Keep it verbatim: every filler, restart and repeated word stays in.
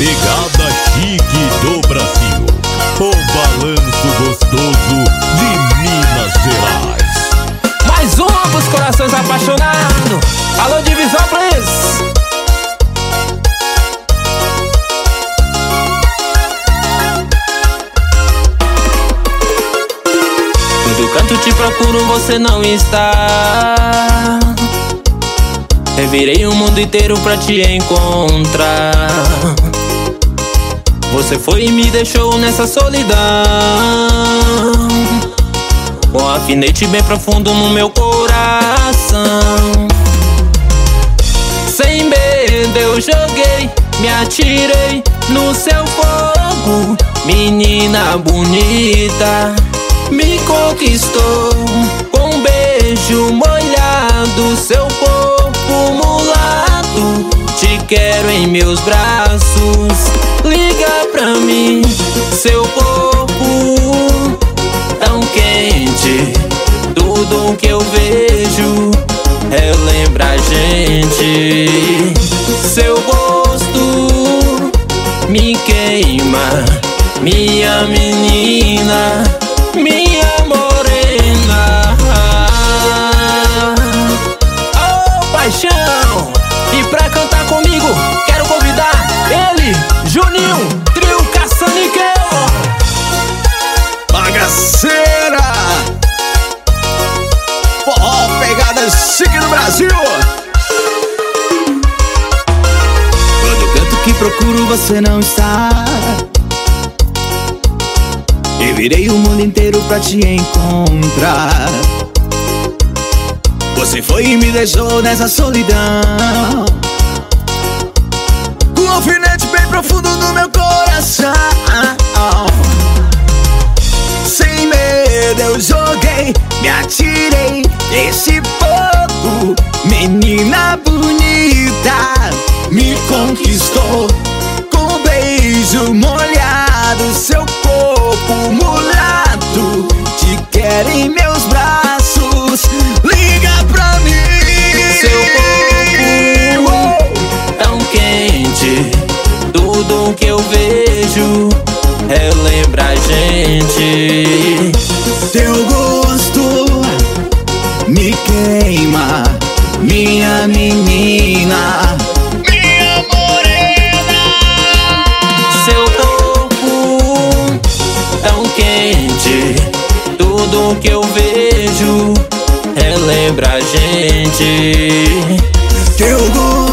pegada chique do Brasil, o balanço gostoso de Minas Gerais. Mais uma pros corações apaixonados. Alô, Divisópolis! Todo canto te procuro, você não está. Revirei o mundo inteiro pra te encontrar. Você foi e me deixou nessa solidão, com um alfinete bem profundo no meu coração. Sem medo eu joguei, me atirei no seu fogo. Menina bonita, me conquistou com um beijo molhado. Seu corpo mulato, te quero em meus braços. Liga pra mim, seu corpo tão quente. Tudo que eu vejo relembra a gente. Seu gosto me queima, minha menina, minha morena. Oh, paixão! E pra cantar comigo, quero convidar ele, Juninho, trio Caça-Níquel. Bagaceira! Forró, pegada chique do Brasil. Todo canto que procuro você não está. Eu virei o mundo inteiro pra te encontrar. Você foi e me deixou nessa solidão, com um alfinete bem profundo no meu coração. Sem medo eu joguei, me atirei nesse fogo. Menina bonita, me conquistou com um beijo molhado. Seu corpo mulato, te quero em meus braços. Liga pra mim, seu corpo tão quente. Tudo que eu vejo relembra a gente. Teu gosto me queima, minha menina, minha morena. Seu corpo tão quente. Tudo que eu vejo relembra a gente. Teu gosto